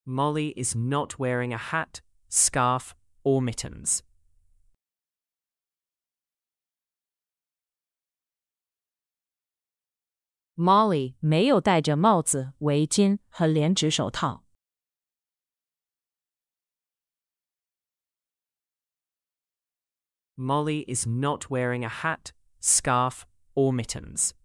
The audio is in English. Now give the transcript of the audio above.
Molly is not wearing a hat, scarf, or mittens. Molly 没有戴着帽子、围巾和连指手套。 Molly is not wearing a hat, scarf, or mittens.